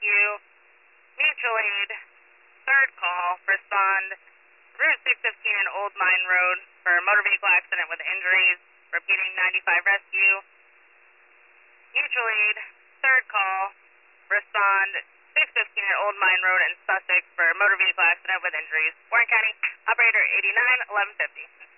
rescue, mutual aid, third call, respond, Route 615 and Old Mine Road for motor vehicle accident with injuries, repeating 95 rescue, mutual aid, third call, respond, 615 at Old Mine Road in Sussex for motor vehicle accident with injuries. Warren County, operator 891150.